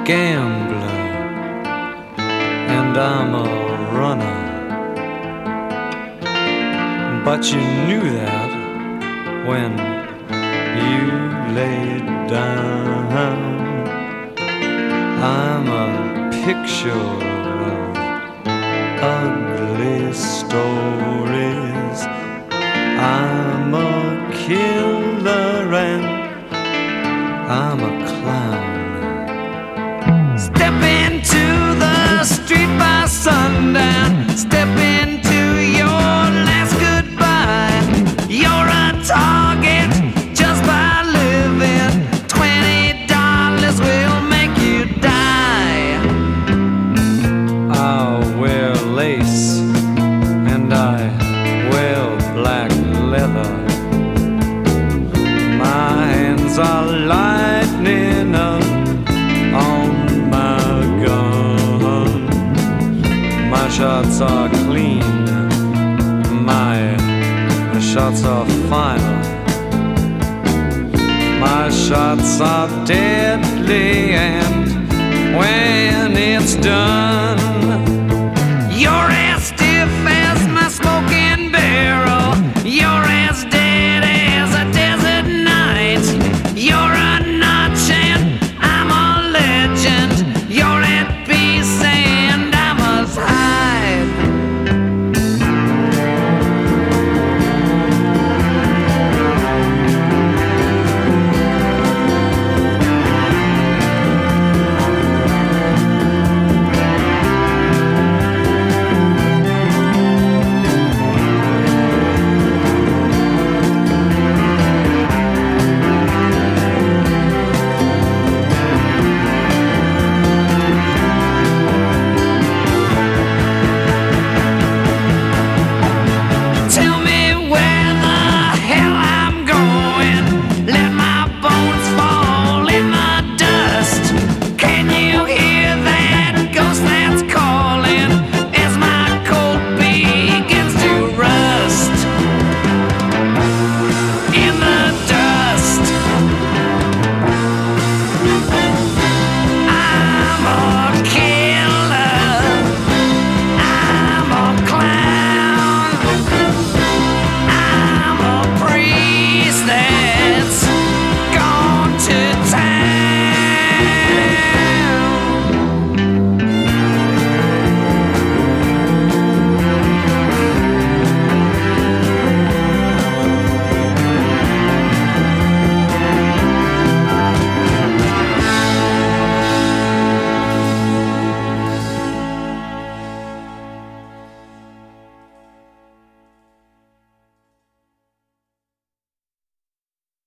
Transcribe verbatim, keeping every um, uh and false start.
gambler and I'm a runner. But you knew that when you laid down. I'm a picture of ugly stories. I'm a killer and I'm a clown. Step into the street by sundown. Step into your last goodbye. You're a target just by living. Twenty dollars will make you die. I'll wear lace and I wear black leather. My hands are lightning up on my gun. My shots are clean, my shots are final. My shots are deadly, and when it's done, you're